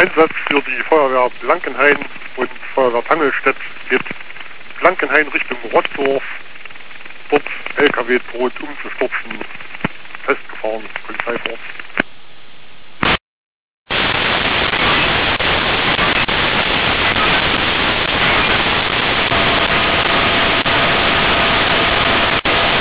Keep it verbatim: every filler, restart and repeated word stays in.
Einsatz für die Feuerwehr Blankenhain und Feuerwehr Tangelstedt geht Blankenhain Richtung Rottdorf. Dort L K W droht umzustürzen, festgefahren, Polizei vor Ort.